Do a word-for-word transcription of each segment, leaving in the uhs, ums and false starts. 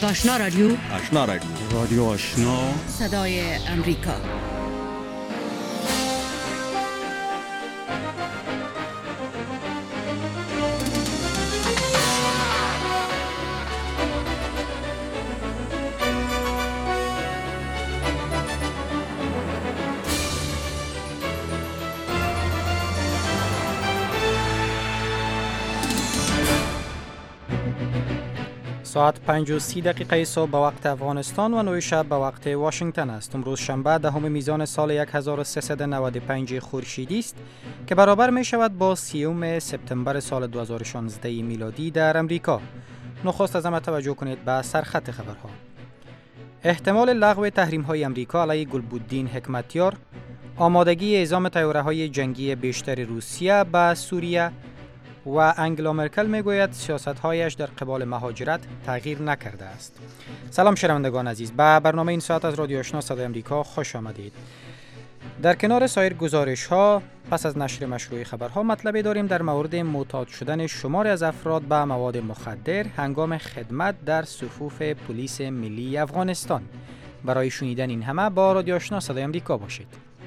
آشنا رادیو آشنا رادیو رادیو آشنا صدای امریکا. ساعت پنج و سی دقیقه صبح به وقت افغانستان و نه شب به وقت واشنگتن است. امروز شنبه دهم میزان سال هزار و سیصد و نود و پنج خورشیدی است که برابر می شود با سیوم سپتامبر سال دو هزار و شانزده میلادی در امریکا. نخست از همه توجه کنید به سرخط خبرها. احتمال لغو تحریم های امریکا علیه گلبودین حکمتیار، آمادگی اعزام طیاره های جنگی بیشتر روسیه به سوریه و انگلا مرکل میگوید سیاست‌هایش در قبال مهاجرت تغییر نکرده است. سلام شنوندگان عزیز، به برنامه این ساعت از رادیو آشنا صدای امریکا خوش آمدید. در کنار سایر گزارش‌ها پس از نشر مشروع خبرها مطلبی داریم در مورد معتاد شدن شماری از افراد به مواد مخدر هنگام خدمت در صفوف پلیس ملی افغانستان. برای شنیدن این همه با رادیو آشنا صدای امریکا باشید.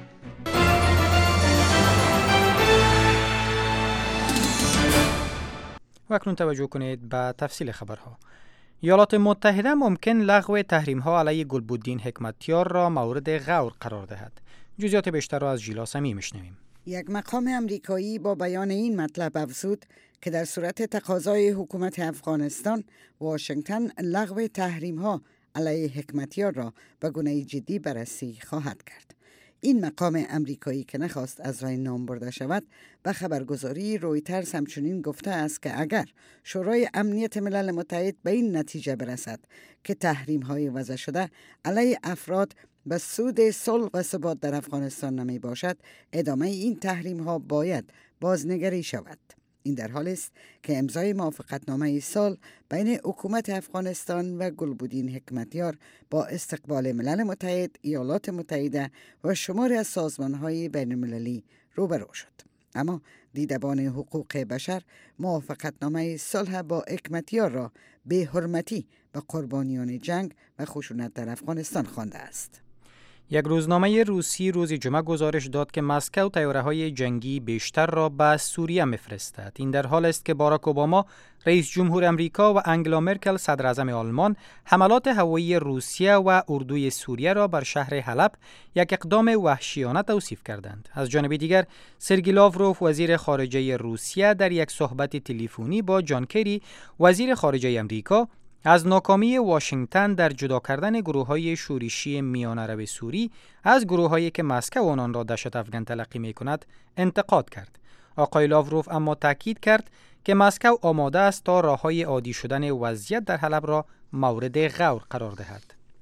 و اکنون توجه کنید به تفصیل خبرها. ایالات متحده ممکن لغو تحریم‌ها علیه گلبودین حکمتیار را مورد غور قرار دهد. جزئیات بیشتر را از ژیلا سمی میشنویم. یک مقام امریکایی با بیان این مطلب افزود که در صورت تقاضای حکومت افغانستان، واشنگتن لغو تحریم‌ها علیه حکمتیار را به گونه جدی بررسی خواهد کرد. این مقام امریکایی که نخواست از رای نام برده شود به خبرگزاری رویترز همچنین گفته است که اگر شورای امنیت ملل متحد به این نتیجه برسد که تحریم های وضع شده علیه افراد به سود صلح و ثبات در افغانستان نمی باشد، ادامه این تحریم ها باید بازنگری شود. این در حالی است که امضای موافقتنامه صلح بین حکومت افغانستان و گلبودین حکمتیار با استقبال ملل متحد، ایالات متحده و شماری از سازمان‌های بین‌المللی روبرو شد. اما دیدبان حقوق بشر موافقتنامه صلح با حکمتیار را به حرمتی به قربانیان جنگ و خشونت در افغانستان خوانده است. یک روزنامه روسی روز جمعه گزارش داد که مسکو طیاره‌های جنگی بیشتر را به سوریه می‌فرستد. این در حال است که باراک اوباما رئیس جمهور امریکا و انگلا مرکل صدر اعظم آلمان حملات هوایی روسیه و اردوی سوریه را بر شهر حلب یک اقدام وحشیانه توصیف کردند. از جانب دیگر سرگئی لاوروف وزیر خارجه روسیه در یک صحبت تلفنی با جان کری وزیر خارجه امریکا از ناکامی واشنگتن در جدا کردن گروه‌های شورشی میان عرب سوری از گروه‌هایی که مسکو آنان را دهشت افکن تلقی می‌کند انتقاد کرد. آقای لاوروف اما تاکید کرد که مسکو آماده است تا راه‌های عادی شدن وضعیت در حلب را مورد غور قرار دهد.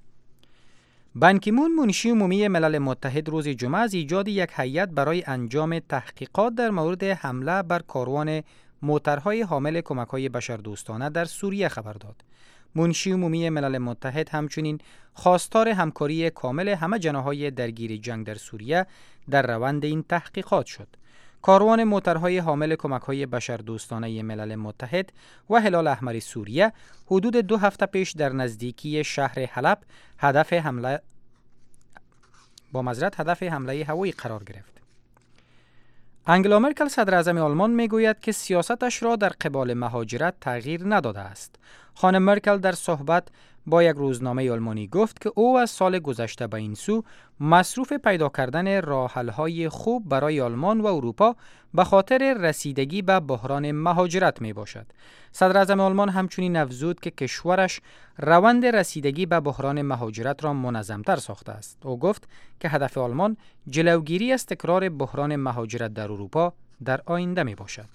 بان کی مون منشی عمومی ملل متحد روز جمعه از ایجاد یک هیئت برای انجام تحقیقات در مورد حمله بر کاروان موترهای حامل کمک‌های بشردوستانه در سوریه خبر داد. منشی عمومی ملل متحد همچنین خواستار همکاری کامل همه جناح‌های درگیر جنگ در سوریه در روند این تحقیقات شد. کاروان موترهای حامل کمک‌های بشردوستانه ملل متحد و هلال احمر سوریه حدود دو هفته پیش در نزدیکی شهر حلب هدف حمله با معذرت هدف حمله هوایی قرار گرفت. انگلا مرکل صدر اعظم آلمان میگوید که سیاستش را در قبال مهاجرت تغییر نداده است. خانم مرکل در صحبت با یک روزنامه آلمانی گفت که او از سال گذشته به این سو مصروف پیدا کردن راه‌حل‌های خوب برای آلمان و اروپا به خاطر رسیدگی به بحران مهاجرت می باشد. صدر اعظم آلمان همچنین افزود که کشورش روند رسیدگی به بحران مهاجرت را منظم‌تر ساخته است. او گفت که هدف آلمان جلوگیری از تکرار بحران مهاجرت در اروپا در آینده می باشد.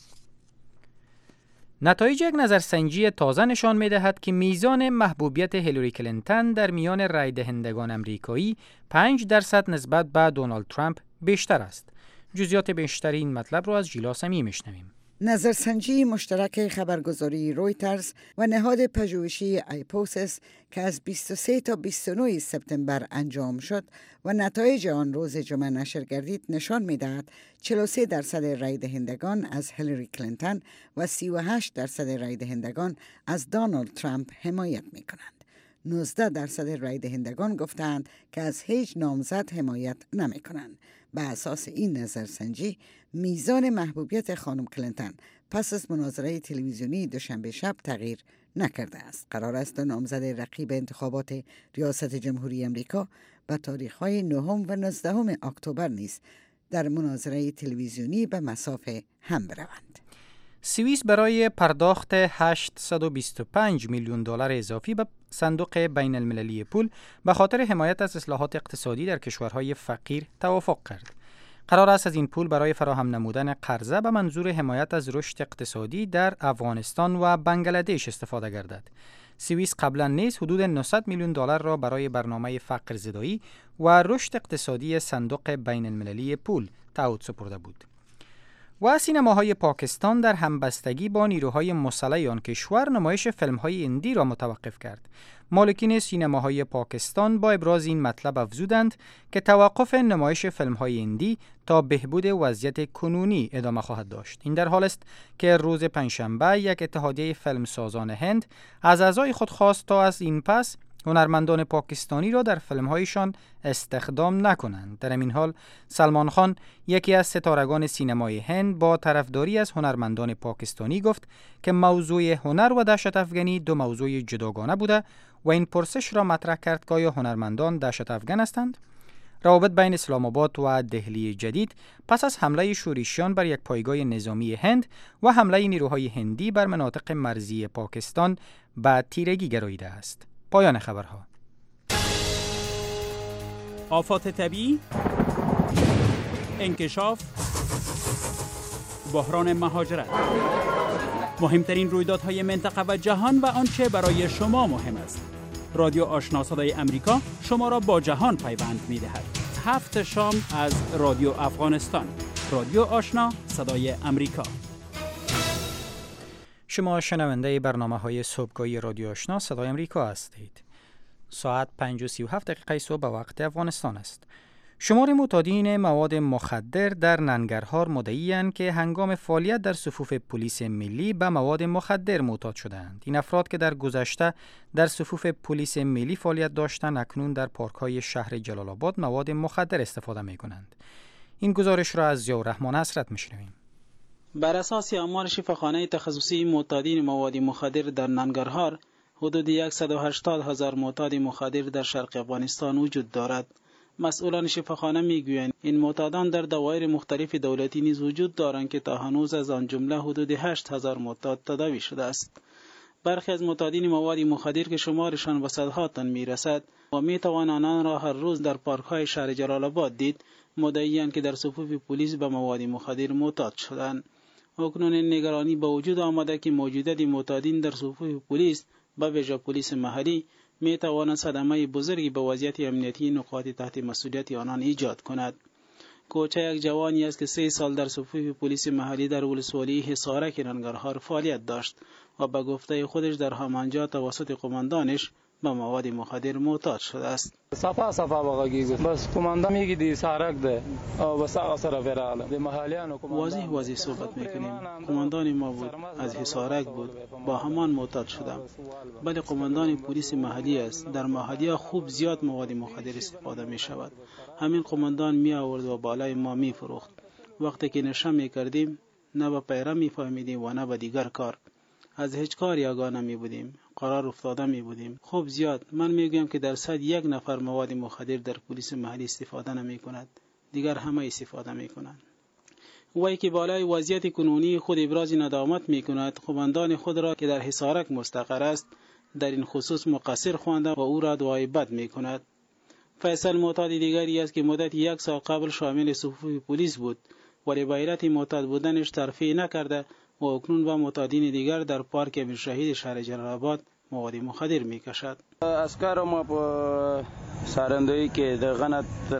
نتایج یک نظرسنجی تازه نشان می‌دهد که میزان محبوبیت هیلاری کلینتون در میان رای دهندگان امریکایی پنج درصد نسبت به دونالد ترامپ بیشتر است. جزئیات بیشتر این مطلب را از ژیلا سمی میشنویم. نظرسنجی مشترک خبرگزاری رویترز و نهاد پژوهشی ایپوسس که از بیست و سه تا بیست و نه سپتامبر انجام شد و نتایج آن روز جمعه نشر گردید نشان می‌دهد چهل و سه درصد رای دهندگان از هیلاری کلینتون و سی و هشت درصد رای دهندگان از دونالد ترامپ حمایت می‌کنند. نوزده درصد رای دهندگان گفتند که از هیچ نامزد حمایت نمی‌کنند. به اساس این نظرسنجی میزان محبوبیت خانم کلینتون پس از مناظره تلویزیونی دوشنبه شب تغییر نکرده است. قرار است دو نامزد رقیب انتخابات ریاست جمهوری امریکا به تاریخ‌های نهم و نوزدهم اکتبر نیز در مناظره تلویزیونی به مسافه هم بروند. سوئیس برای پرداخت هشتصد و بیست و پنج میلیون دلار اضافی به صندوق بین المللی پول به خاطر حمایت از اصلاحات اقتصادی در کشورهای فقیر توافق کرد. قرار است از این پول برای فراهم نمودن قرضه به منظور حمایت از رشد اقتصادی در افغانستان و بنگلادش استفاده گردد. سوئیس قبلا نیز حدود نهصد میلیون دلار را برای برنامه فقر زدایی و رشد اقتصادی صندوق بین المللی پول تعهد سپرده بود. و سینماهای پاکستان در همبستگی با نیروهای مسلح آن کشور نمایش فیلم‌های هندی را متوقف کرد. مالکین سینماهای پاکستان با ابراز این مطلب افزودند که توقف نمایش فیلم‌های هندی تا بهبود وضعیت کنونی ادامه خواهد داشت. این در حال است که روز پنجشنبه یک اتحادیه فیلمسازان هند از اعضای خود خواست تا از این پس هنرمندان پاکستانی را در فیلم‌هایشان استخدام نکنند. در این حال سلمان خان، یکی از ستارگان سینمای هند، با طرفداری از هنرمندان پاکستانی گفت که موضوع هنر و دهشت افغانی دو موضوع جداگانه بوده و این پرسش را مطرح کرد که آیا هنرمندان دهشت افغان هستند؟ روابط بین اسلام آباد و دهلی جدید پس از حمله شورشیان بر یک پایگاه نظامی هند و حمله نیروهای هندی بر مناطق مرزی پاکستان به تیرگی گراییده است. پایان خبرها. آفات طبیعی، انکشاف، بحران مهاجرت، مهمترین رویدادهای منطقه و جهان و آنچه برای شما مهم است. رادیو آشنا صدای امریکا شما را با جهان پیوند می‌دهد. هفت شام از رادیو افغانستان. رادیو آشنا صدای امریکا. شما شنونده برنامه‌های صبحگاهی رادیو آشنا صدای امریکا هستید. ساعت پنج و سی و هفت دقیقه صبح به وقت افغانستان است. شمار معتادین مواد مخدر در ننگرهار مدعی‌اند که هنگام فعالیت در صفوف پلیس ملی به مواد مخدر معتاد شدند. این افراد که در گذشته در صفوف پلیس ملی فعالیت داشتند اکنون در پارک‌های شهر جلال آباد مواد مخدر استفاده می‌کنند. این گزارش را از ضیاء الرحمن حسرت می‌شنویم. بر اساس آمار شفاخانه تخصصی معتادین مواد مخدر در ننگرهار، حدود صد و هشتاد هزار معتاد مخدر در شرق افغانستان وجود دارد. مسئولان شفاخانه میگویند این معتادان در دوایر مختلف دولتی نیز وجود دارند که تا هنوز از آن جمله حدود هشت هزار معتاد تداوی شده است. برخی از معتادین مواد مخدر که شمارشان به صدها تن میرسد و میتوان آنان را هر روز در پارک‌های شهر جلال آباد دید، مدعی‌اند که در صفوف پلیس به مواد مخدر معتاد شدند. اکنون این نگرانی با وجود آمده که موجودیت معتادین در صفوف پلیس به ویژه پلیس محلی می تواند صدمه بزرگی به وضعیت امنیتی نقاط تحت مسئولیت آنان ایجاد کند. کوچه یک جوانی است که سه سال در صفوف پلیس محلی در ولسوالی حصارک ننگرهار فعالیت داشت و به گفته خودش در همانجا توسط قماندانش به مواد مخدر معتاد شده است. صفا صفا بغاگیز بس قماندان میگی دی سارک ده او بس اثر فراله دی محلیانو واضح واضح صحبت میکنیم. قماندان ما بود، از حصارک بود، با همان معتاد شدم. بله قماندان پلیس محلی است. در محلی خوب زیاد مواد مخدر استفاده می شود. همین قماندان می آورد و بالای ما می فروخت. وقتی که نشه می کردیم نه به پیره می فهمیدیم و نه به دیگر کار. از هیچ کاری آگاه نمی بودیم. قرار افتاده می بودیم. خوب زیاد من میگویم که درصد یک نفر مواد مخدر در پلیس محلی استفاده نمی کند. دیگر همه استفاده می کنند. وی که بالای وضعیت کنونی خود ابراز ندامت می کند، قماندان خود را که در حصارک مستقر است در این خصوص مقصر خوانده و او را دعای بد می کند. فیصل معتاد دیگری است که مدت یک سال قبل شامل صفوف پلیس بود ولی به علت معتاد بودنش ترفیع نکرده و اکنون با معتادین دیگر در پارک امیر شهید شهر جلال آباد مواد مخدر می کشد. اسکر ما په سارندوی کې د غنت ترخزی را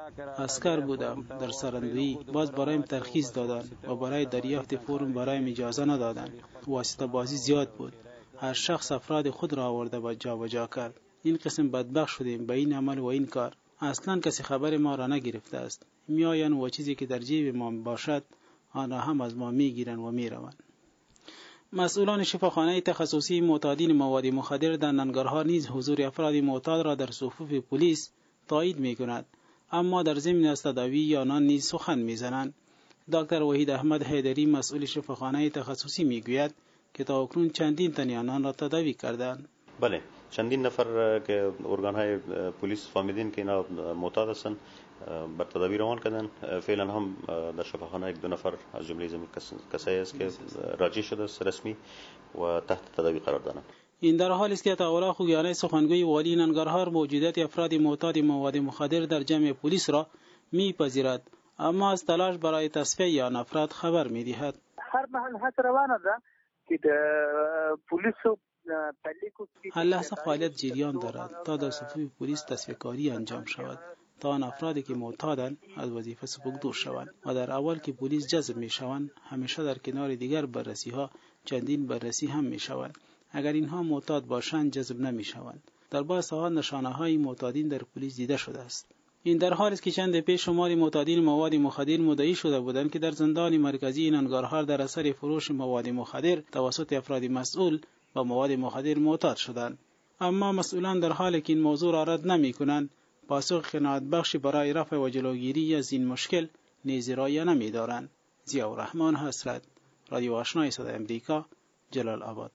اسکر بودم در سرندویی. باز برایم ترخیص دادن و برای دریافت فرم برایم اجازه ندادن. واسطه بازی زیاد بود. هر شخص افراد خود را آورده و جابجا کرد. این قسم بدبخت شدیم به این عمل و این کار. اصلا کسی خبر ما را نگرفته است. میآیند و چیزی که در جیب ما باشد آن را هم از ما میگیرند و میروند. مسئولان شفاخانه تخصصی معتادین مواد مخدر در ننگرهار نیز حضور افراد معتاد را در صفوف پلیس تایید می‌کند، اما در ضمن از تداوی یا آنان نیز سخن می‌زنند. دکتر وحید احمد حیدری مسئول شفاخانه تخصصی میگوید که تا اکنون چندین تن آنان را تداوی کردند. بله، چندین نفر که ارگان‌های پلیس فهمیدین که اینا معتاد هستند بر تداوی روان کردن. فعلا هم در شفاخانه یک دو نفر از جمله زمین کسایی است که راجع شده است رسمی و تحت تداوی قرار دارند. این در حالی است که عطاالله خوگیانی سخنگوی والی ننگرهار موجودیت افراد معتاد مواد مخدر در جمع پلیس را میپذیرد، اما از تلاش برای تصفیه آن افراد خبر میدهد. هر محل هڅه روانه ده که د پلیسو هر لحظه فعالیت جریان دارد تا در صفوف پلیس تصفیه کاری انجام شود تا آن افرادی که معتادند از وظیفه سبکدور شوند و در اول که پلیس جذب می شوند همیشه در کنار دیگر بررسی ها چندین بررسی هم می شوند. اگر اینها معتاد باشند جذب نمی شوند. در بعض ساعات نشانه های معتادین در پلیس دیده شده است. این در حالی است که چند پیش شماری معتادین مواد مخدر مدعی شده بودند که در زندان مرکزی ننگرهار در اثر فروش مواد مخدر توسط افراد مسئول و مواد مخدر معتاد شدند، اما مسئولان در حالی که این موضوع را رد نمی کنند پاسخ قناعت بخشی برای رفع و جلوگیری از این مشکل نیز ارائه نمی دارند. ضیاءالرحمن حسرت، رادیو آشنای صدای امریکا، جلال آباد.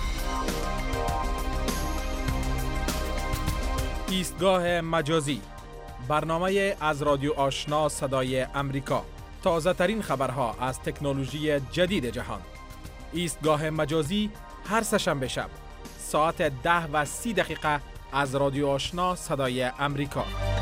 ایستگاه مجازی، برنامه از رادیو آشنا صدای امریکا. تازه ترین خبرها از تکنولوژی جدید جهان. ایستگاه مجازی هر سه‌شنبه شب ساعت ده و سی دقیقه از رادیو آشنا صدای امریکا.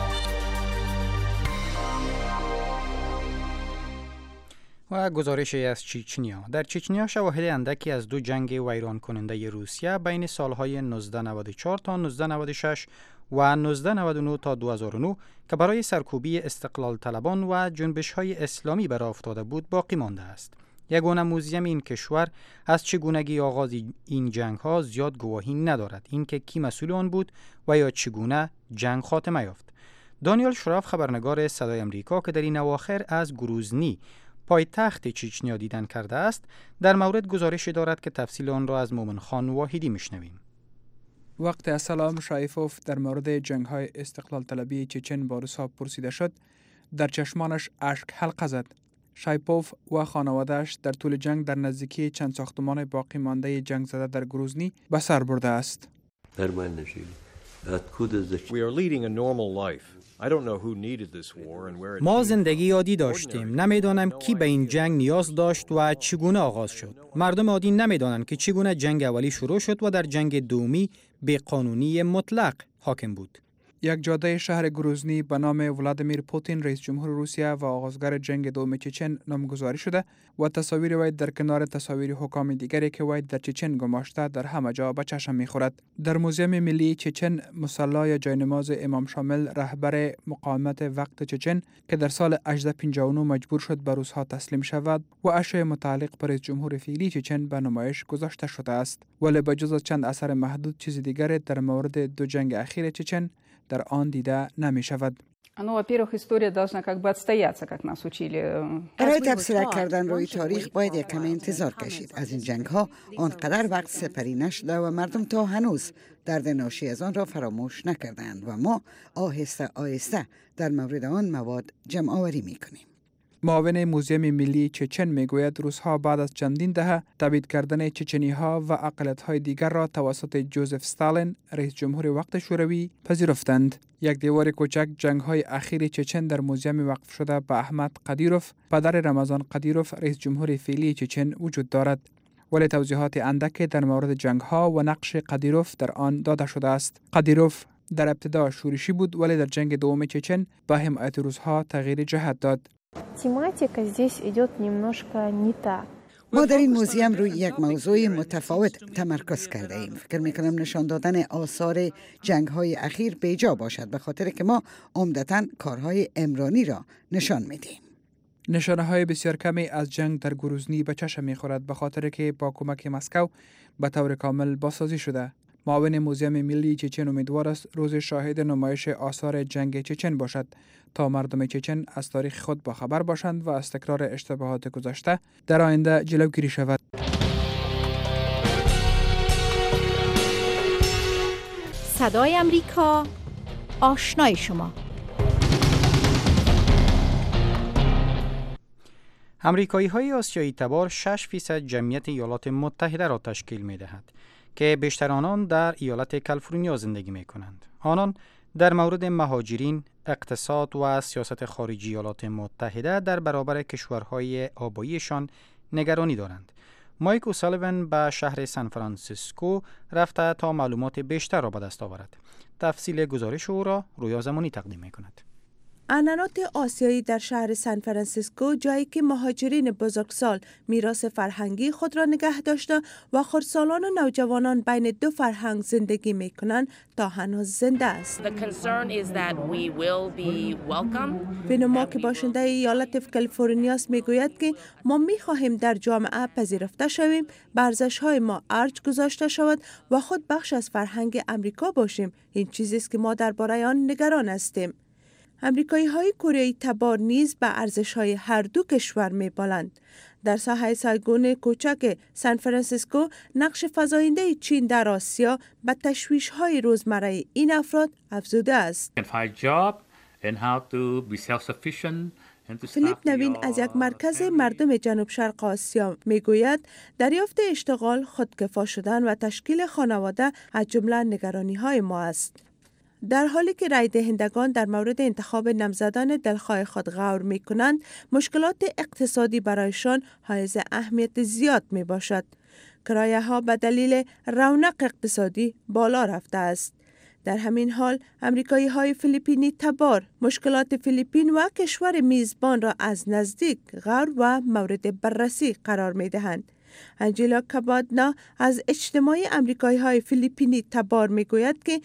و گزارشی از چچنیا. در چچنیا شواهد اندکی از دو جنگ ویران کننده روسیه بین سالهای نوزده نود و چهار تا نوزده نود و شش و نوزده نود و نه تا دو هزار و نه که برای سرکوبی استقلال طلبان و جنبش‌های اسلامی برآ افتاده بود باقی مانده است. یگانه موزیم این کشور از چگونگی آغاز این جنگ ها زیاد گواهی ندارد، اینکه کی مسئول آن بود و یا چگونه جنگ خاتمه یافت. دانیال شراف خبرنگار صدای امریکا که در این اواخر از گروزنی پایتخت چچنیا دیدن کرده است در مورد گزارش دارد که تفصیل آن را از مومن خان واحدی میشنویم. وقت اسلام شایفوف در مورد جنگ های استقلال طلبی چچن با روس‌ها پرسیده شد، در چشمانش اشک حلقه زد. شایپوف و خانواده‌اش در طول جنگ در نزدیکی چند ساختمان باقی مانده جنگ زده در گروزنی به سر برده است. ما زندگی عادی داشتیم. نمیدانم کی به این جنگ نیاز داشت و چگونه آغاز شد. مردم عادی نمیدانند که چگونه جنگ اولی شروع شد و در جنگ دومی به قانونی مطلق حاکم بود. یک جاده شهر گروزنی به نام ولادیمیر پوتین رئیس جمهور روسیه و آغازگر جنگ دوم چچن نامگذاری شده و تصاویر وی در کنار تصاویر حکام دیگری که وی در چچن گماشته در همه جا به چشم می‌خورد. در موزیم ملی چچن مصلی جاینماز امام شامل رهبر مقاومت وقت چچن که در سال هجده پنجاه و نه مجبور شد به روس‌ها تسلیم شود و اشیاء متعلق به رئیس جمهور فعلی چچن به نمایش گذاشته شده است، ولی به جز چند اثر محدود چیز دیگری در مورد دو جنگ اخیر چچن در آن دیده نمی شود. برای تفسیر کردن روی تاریخ باید یک کمی انتظار کشید. از این جنگ ها آنقدر وقت سپری نشده و مردم تا هنوز درد ناشی از آن را فراموش نکردند و ما آهسته آهسته در مورد آن مواد جمع آوری می کنیم. معاون موزیم ملی چچن میگوید روس‌ها بعد از چندین دهه تبعید کردن چچنی‌ها و اقلیت‌های دیگر را توسط جوزف استالین رئیس جمهور وقت شوروی پذیرفتند. یک دیوار کوچک جنگ‌های اخیر چچن در موزیم وقف شده به احمد قدیروف پدر رمضان قدیروف رئیس جمهور فعلی چچن وجود دارد، ولی توضیحات اندکی در مورد جنگ‌ها و نقش قدیروف در آن داده شده است. قدیروف در ابتدا شورشی بود ولی در جنگ دوم چچن با حمایت روس‌ها تغییر جهت داد. Тематика здесь идет немножко не та. ما در این موزیم روی یک موضوع متفاوت تمرکز کرده ایم. فکر میکنم نشان دادن آثار جنگ های اخیر بیجا باشد، به خاطر که ما عمدتاً کارهای عمرانی را نشان میدیم. نشانه های بسیار کمی از جنگ در گروزنی به چشم میخورد، به خاطر که با کمک مسکو به طور کامل بازسازی شده. معاون موزیم ملی چچن امیدوار است روز شاهد نمایش آثار جنگ چچن باشد تا مردم چچن از تاریخ خود با خبر باشند و از تکرار اشتباهات گذشته در آینده جلوگیری شود. صدای امریکا، آشنای شما. امریکایی های آسیایی تبار شش فیصد جمعیت ایالات متحده را تشکیل می دهد که بیشتر آنان در ایالت کالیفرنیا زندگی می کنند. آنان در مورد مهاجرین، اقتصاد و سیاست خارجی ایالات متحده در برابر کشورهای آباییشان نگرانی دارند. مایک اوسالیون به شهر سان فرانسیسکو رفته تا معلومات بیشتر را به دست آورد. تفصیل گزارش او را رویا زمانی تقدیم می کند. عنعنات آسیایی در شهر سان فرانسیسکو، جایی که مهاجرین بزرگسال میراث فرهنگی خود را نگه داشته و خردسالان و نوجوانان بین دو فرهنگ زندگی می کنند، تا هنوز زنده است. بنما که باشنده ایالت کالیفرنیا می گوید که ما می خواهیم در جامعه پذیرفته شویم، به ارزش‌های ما ارج گذاشته شود و خود بخش از فرهنگ امریکا باشیم. این چیزی است که ما درباره آن نگران هستیم. امریکایی های کره تبار نیز به ارزش های هر دو کشور می بالند. در ساحه سایگون کوچک سان فرانسیسکو، نقش فزاینده چین در آسیا به تشویش های روزمره این افراد افزوده است. فیلیپ نوین از یک مرکز مردم جنوب شرق آسیا می گوید دریافت اشتغال، خودکفا شدن و تشکیل خانواده از جمله نگرانی های ما است. در حالی که رای دهندگان در مورد انتخاب نامزدان دلخواه خود غور می کنند، مشکلات اقتصادی برایشان حائز اهمیت زیاد می باشد. کرایه ها به دلیل رونق اقتصادی بالا رفته است. در همین حال، امریکایی های فیلیپینی تبار مشکلات فیلیپین و کشور میزبان را از نزدیک غور و مورد بررسی قرار می دهند. انجیلا کابادنا از اجتماع امریکایی های فیلیپینی تبار می گوید که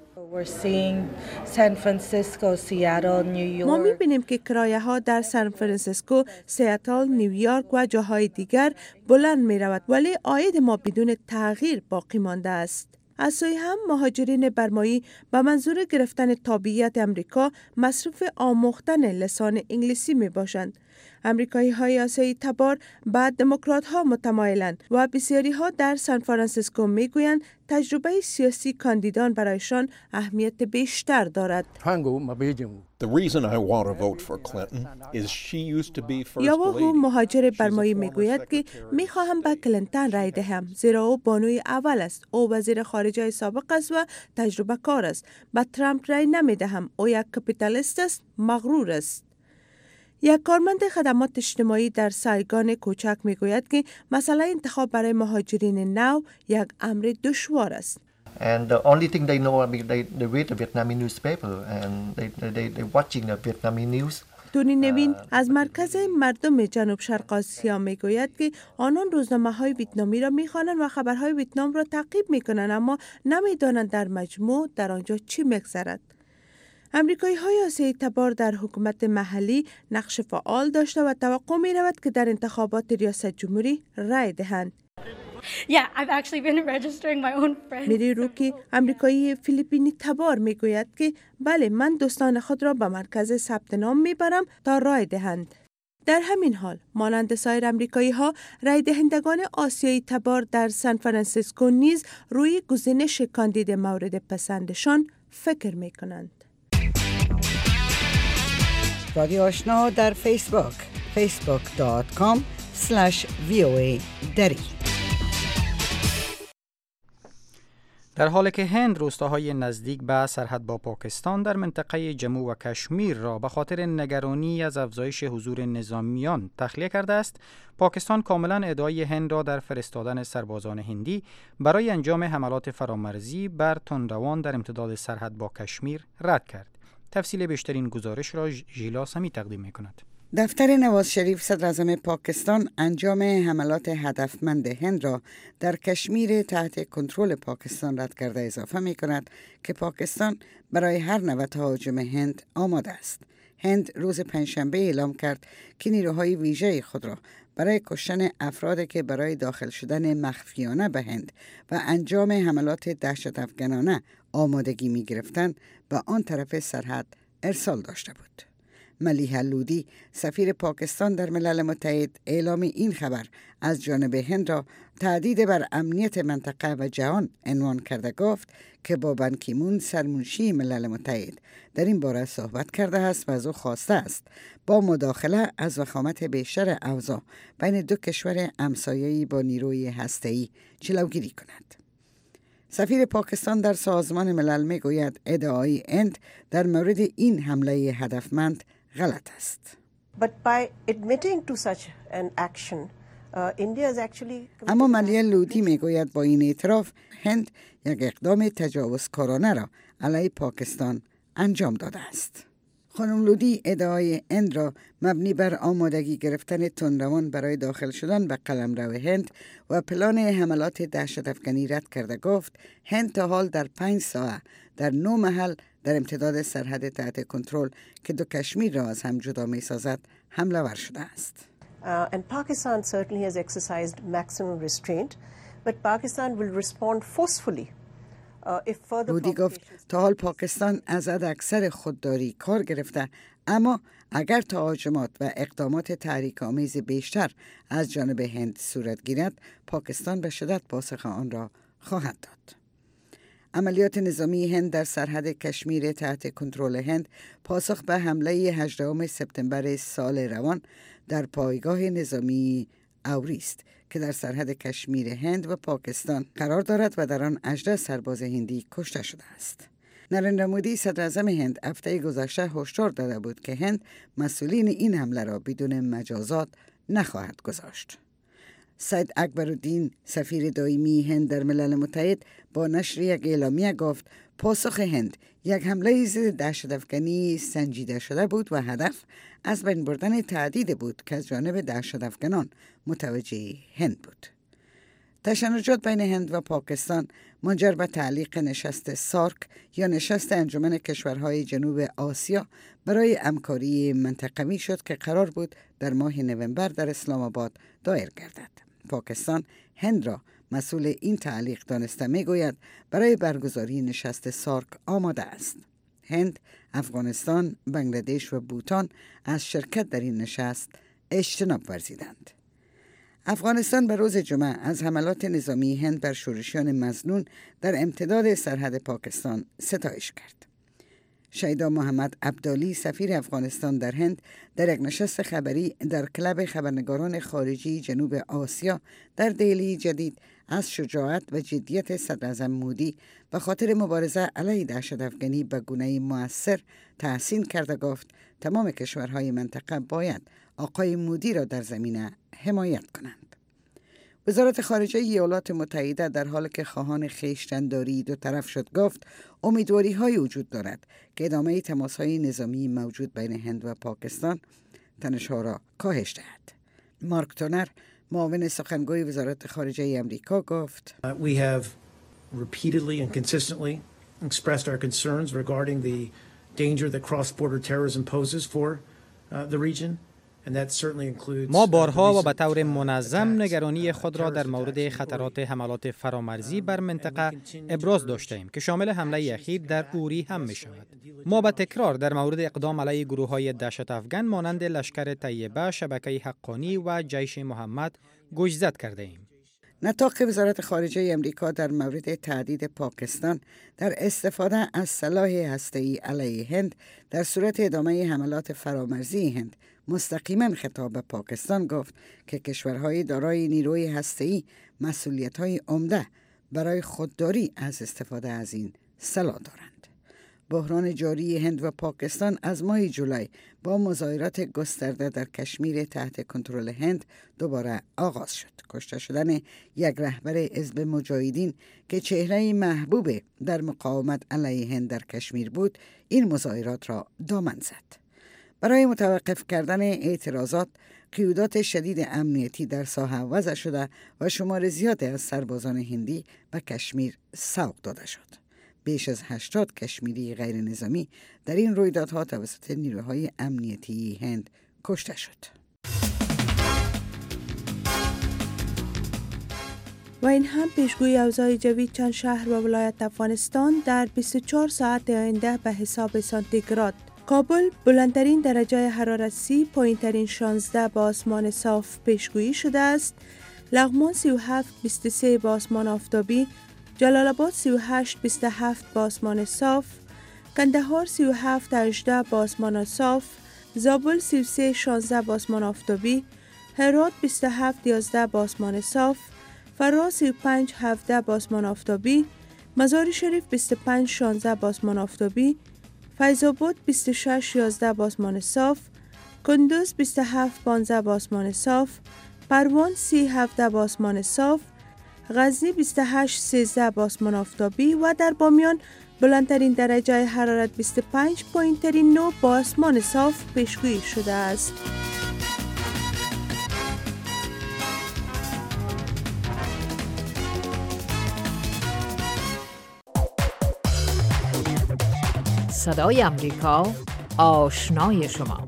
ما می بینیم که کرایه ها در سان فرانسیسکو، سیاتل، نیویورک و جاهای دیگر بلند می رود، ولی عاید ما بدون تغییر باقی مانده است. از سوی هم مهاجرین برمایی به منظور گرفتن تابعیت امریکا مصروف آموختن لسان انگلیسی می باشند. امریکایی های آسیایی تبار به دموکرات ها متمایلند و بسیاری ها در سان فرانسیسکو می گویند تجربه سیاسی کاندیدان برایشان اهمیت بیشتر دارد. یاواهو مهاجر برمایی می گوید که می خواهم به کلینتون رای دهم، زیرا او بانوی اول است. او وزیر خارجه سابق است و تجربه کار است. به ترامپ رای نمی دهم، او یک کپیتالیست است، مغرور است. یک کارمند خدمات اجتماعی در سایگان کوچک می گوید که مسئله انتخاب برای مهاجرین نو یک امر دشوار است. And the only thing they know, I mean, they, they read the Vietnamese newspaper and they, they, they're watching the Vietnamese news. تونی نوین از مرکز مردم جنوب شرق آسیا می گوید که آنان روزنامه های ویتنامی را می خوانند و خبرهای ویتنام را تعقیب می کنند، اما نمی دانند در مجموع در آنجا چی می‌گذرد. امریکایی های آسیایی تبار در حکومت محلی نقش فعال داشته و توقع می رود که در انتخابات ریاست جمهوری رای دهند. Yeah, I've actually been registering my own friends. میری روکی امریکایی فیلیپینی تبار می گوید که بله، من دوستان خود را به مرکز ثبت نام می برم تا رای دهند. در همین حال، مانند سایر امریکایی ها، رای دهندگان آسیایی تبار در سان فرانسیسکو نیز روی گزینش کاندید مورد پسندشان فکر می کنند. رادیو آشنا در فیسبوک فیسبوک دات کام اسلش وی او ای دری. در حالی که هند روستاهای نزدیک به سرحد با پاکستان در منطقه جمو و کشمیر را به خاطر نگرانی از افزایش حضور نظامیان تخلیه کرده است، پاکستان کاملا ادعای هند را در فرستادن سربازان هندی برای انجام حملات فرامرزی بر تندروان در امتداد سرحد با کشمیر رد کرد. تفصیل بیشترین گزارش را ژیلا سمی تقدیم می‌کند. دفتر نواز شریف صدر اعظم پاکستان انجام حملات هدفمند هند را در کشمیر تحت کنترل پاکستان رد کرده اضافه می کند که پاکستان برای هر نوع تهاجم هند آماده است. هند روز پنجشنبه اعلام کرد که نیروهای ویژه خود را برای کشتن افرادی که برای داخل شدن مخفیانه به هند و انجام حملات دهشت افکنانه آمادگی می گرفتند به آن طرف سرحد ارسال داشته بود. ملیحه لودی سفیر پاکستان در ملل متحد اعلام این خبر از جانب هند را تهدید بر امنیت منطقه و جهان عنوان کرده گفت که با بان کی مون سرمنشی ملل متحد در این باره صحبت کرده است و از او خواسته است با مداخله از وخامت بیشتر اوضاع بین دو کشور همسایه‌ای با نیروی هسته‌ای جلوگیری کند. سفیر پاکستان در سازمان ملل می گوید ادعای هند در مورد این حمله هدفمند غلط است. But by admitting to such an action, uh, India is actually... اما ملیحه لودی می گوید با این اعتراف هند یک اقدام تجاوزکارانه را علیه پاکستان انجام داده است. خانم لودی ادعای هند را مبنی بر آمادگی گرفتن تندروان برای داخل شدن به قلمرو هند و پلان حملات دهشت افکنی رد کرده گفت هند تا حال در پنج ساعت در نه محل در امتداد سرحد تحت کنترل که دو کشمیر را از هم جدا می سازد حمله ور شده است. Uh, and Pakistan certainly has exercised maximum restraint, but Pakistan will respond forcefully. رودی گفت تا حال پاکستان از حد اکثر خودداری کار گرفته، اما اگر تهاجمات و اقدامات تحریک‌آمیز بیشتر از جانب هند صورت گیرد پاکستان به شدت پاسخ آن را خواهد داد. عملیات نظامی هند در سرحد کشمیر تحت کنترل هند پاسخ به حمله هجدهم سپتامبر سال روان در پایگاه نظامی اوری است که در سرحد کشمیر هند و پاکستان قرار دارد و در آن هجده سرباز هندی کشته شده است. نریندرا مودی صدر اعظم هند هفته گذشته هشدار داده بود که هند مسئولین این حمله را بدون مجازات نخواهد گذاشت. سید اکبرالدین سفیر دائمی هند در ملل متحد با نشر یک اعلامیه گفت پاسخ هند یک حمله ضد دهشت افکنی سنجیده شده بود و هدف از بین بردن تهدید بود که از جانب دهشت افکنان متوجه هند بود. تشنجات بین هند و پاکستان منجر به تعلیق نشست سارک یا نشست انجمن کشورهای جنوب آسیا برای همکاری منطقوی شد که قرار بود در ماه نوامبر در اسلام آباد دایر گردد. پاکستان هند را مسئول این تعلیق دانسته می گوید برای برگزاری نشست سارک آماده است. هند، افغانستان، بنگلادش و بوتان از شرکت در این نشست اجتناب ورزیدند. افغانستان به روز جمعه از حملات نظامی هند بر شورشیان مظنون در امتداد سرحد پاکستان ستایش کرد. شیدا محمد عبدالی سفیر افغانستان در هند در یک نشست خبری در کلب خبرنگاران خارجی جنوب آسیا در دهلی جدید از شجاعت و جدیت صدر اعظم مودی به خاطر مبارزه علیه دهشت افکنی به گونه مؤثر تحسین کرده گفت تمام کشورهای منطقه باید آقای مودی را در زمینه حمایت کنند. وزارت خارجه ایالات متحده در حالی که خواهان خویشتن‌داری دو طرف شد گفت امیدواری های وجود دارد که ادامه تماس های نظامی موجود بین هند و پاکستان تنش‌ها را کاهش دهد. مارک تونر معاون سخنگوی وزارت خارجه امریکا گفت We have repeatedly and consistently expressed our concerns regarding the danger that cross-border terrorism poses for uh, the region. ما بارها و به طور منظم نگرانی خود را در مورد خطرات حملات فرامرزی بر منطقه ابراز داشتیم که شامل حمله اخیر در اوری هم می شود. ما به تکرار در مورد اقدام علیه گروه‌های دهشت افکن مانند لشکر طیبه، شبکه حقانی و جیش محمد گوشزد کرده ایم. نطاق وزارت خارجه امریکا در مورد تهدید پاکستان در استفاده از سلاح هسته‌ای علیه هند در صورت ادامه حملات فرامرزی هند مستقیما خطاب به پاکستان گفت که کشورهای دارای نیروی هسته‌ای مسئولیت‌های عمده برای خودداری از استفاده از این سلاح دارند. بحران جاری هند و پاکستان از ماه جولای با مظاهرات گسترده در کشمیر تحت کنترل هند دوباره آغاز شد. کشته شدن یک رهبر حزب مجاهدین که چهره محبوب در مقاومت علیه هند در کشمیر بود این مظاهرات را دامن زد. برای متوقف کردن اعتراضات، قیودات شدید امنیتی در ساحه وضع شده و شمار زیادی از سربازان هندی به کشمیر سوق داده شد. بیش از هشتاد کشمیری غیر نظامی در این رویدادها توسط نیروهای امنیتی هند کشته شد. و این هم پیشگویی اوضاع جوی چند شهر و ولایت افغانستان در بیست و چهار ساعت آینده به حساب سانتیگراد. کابل بلندترین درجه حرارت سی، پایینترین شانزده با آسمان صاف پیشگویی شده است. لغمان سی و هفت بیست و سه با آسمان آفتابی، جلال آباد سی و هشت بیست و هفت با آسمان صاف، کندهار سی و هفت هجده با آسمان صاف، زابل سی و سه شانزده با آسمان آفتابی، هرات بیست و هفت یازده با آسمان صاف، فراز سی و پنج هفده با آسمان آفتابی، مزار شریف بیست و پنج شانزده با آسمان آفتابی، فیض آباد بیست و شش یازده با آسمان صاف، کندوز بیست و هفت پانزده با آسمان صاف، پروان سی هفده با آسمان صاف، غزنی بیست و هشت سیزده با آسمان آفتابی و در بامیان بلندترین درجه حرارت بیست و پنج، پایینترین نه با آسمان صاف پیشگویی شده است. صدای امریکا، آشنای شما.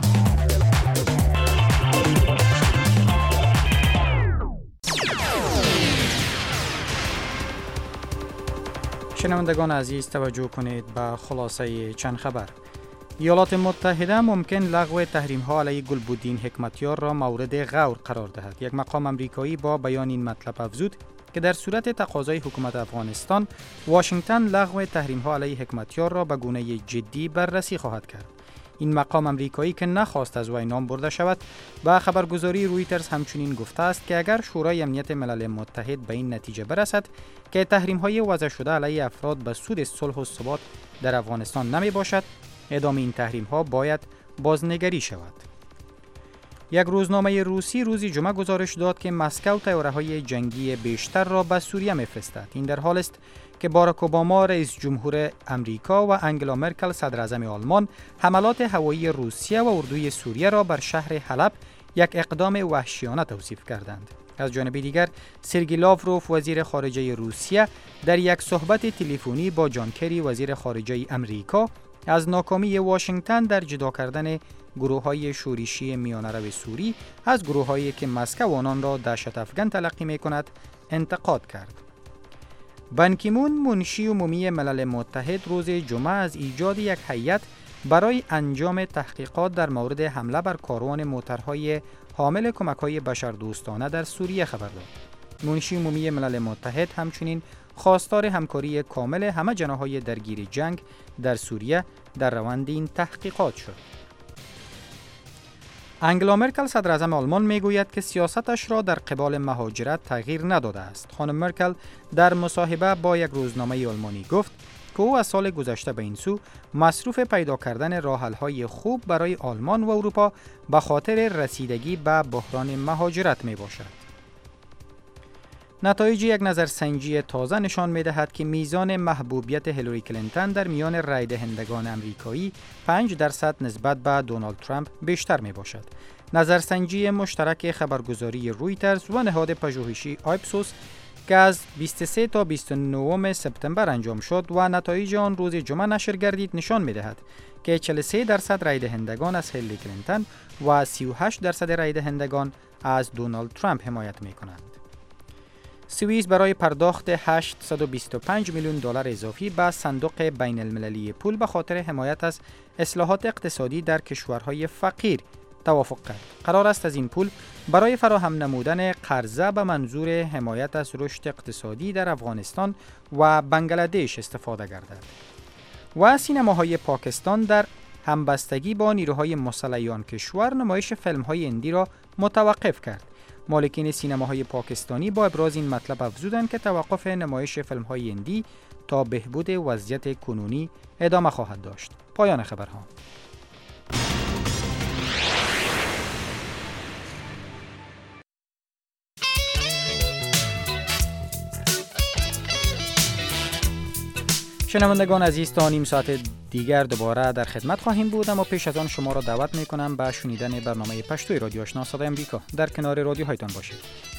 شنوندگان عزیز، توجه کنید به خلاصه چند خبر. ایالات متحده ممکن لغو تحریم‌ها علیه گلبدین حکمتیار را مورد غور قرار دهد. یک مقام آمریکایی با بیان این مطلب افزود که در صورت تقاضای حکومت افغانستان، واشنگتن لغو تحریم‌ها علیه حکمتیار را به گونه جدی بررسی خواهد کرد. این مقام آمریکایی که نخواست از وی نام برده شود، با خبرگزاری رویترز همچنین گفته است که اگر شورای امنیت ملل متحد به این نتیجه برسد که تحریم‌های وضع شده علیه افراد به سود صلح و ثبات در افغانستان نمی باشد، ادامه این تحریم‌ها باید بازنگری شود. یک روزنامه روسی روز جمعه گزارش داد که مسکو طیاره‌های جنگی بیشتر را به سوریه می‌فرستد. این در حالی است که باراک اوباما رئیس جمهور امریکا و انگلا مرکل صدر اعظم آلمان حملات هوایی روسیه و اردوی سوریه را بر شهر حلب یک اقدام وحشیانه توصیف کردند. از جانب دیگر سرگئی لاوروف وزیر خارجه روسیه در یک صحبت تلفنی با جان کری وزیر خارجه امریکا از ناکامی واشنگتن در جدا کردن گروه‌های شورشی میانه‌رو سوری از گروه‌هایی که مسکو آنان را دهشت افکن تلقی می‌کند انتقاد کرد. بان کی مون منشی عمومی ملل متحد روز جمعه از ایجاد یک هیئت برای انجام تحقیقات در مورد حمله بر کاروان موترهای حامل کمک‌های بشردوستانه در سوریه خبر داد. منشی عمومی ملل متحد همچنین خواستار همکاری کامل همه جناح‌های درگیر جنگ در سوریه در روند این تحقیقات شد. انگلا مرکل صدر اعظم آلمان میگوید که سیاستش را در قبال مهاجرت تغییر نداده است. خانم مرکل در مصاحبه با یک روزنامه آلمانی گفت که او از سال گذشته به این سو مصروف پیدا کردن راه‌حل‌های خوب برای آلمان و اروپا به خاطر رسیدگی به بحران مهاجرت می باشد. نتایج یک نظرسنجی تازه نشان می‌دهد که میزان محبوبیت هیلاری کلینتون در میان رای دهندگان آمریکایی پنج درصد نسبت به دونالد ترامپ بیشتر میباشد. نظرسنجی مشترک خبرگزاری رویترز و نهاد پژوهشی آیپسوس که از بیست و سه تا بیست و نه سپتامبر انجام شد و نتایج آن روز جمعه نشر گردید نشان می‌دهد که چهل و سه درصد رای دهندگان از هیلاری کلینتون و سی و هشت درصد رای دهندگان از دونالد ترامپ حمایت می‌کنند. سوئیس برای پرداخت هشتصد و بیست و پنج میلیون دلار اضافی به صندوق بین المللی پول به خاطر حمایت از اصلاحات اقتصادی در کشورهای فقیر توافق کرد. قرار است از این پول برای فراهم نمودن قرضه به منظور حمایت از رشد اقتصادی در افغانستان و بنگلادش استفاده گردد. و سینماهای پاکستان در همبستگی با نیروهای مسلح آن کشور نمایش فیلم‌های هندی را متوقف کرد. مالکین سینماهای پاکستانی با ابراز این مطلب افزودند که توقف نمایش فیلم‌های هندی تا بهبود وضعیت کنونی ادامه خواهد داشت. پایان خبرها. شنوندگان عزیز، تا نیم ساعت دیگر دوباره در خدمت خواهیم بود، اما پیش از آن شما را دعوت می‌کنم به شنیدن برنامه پشتوی رادیو آشنا صدای امریکا. در کنار رادیوهایتان باشید.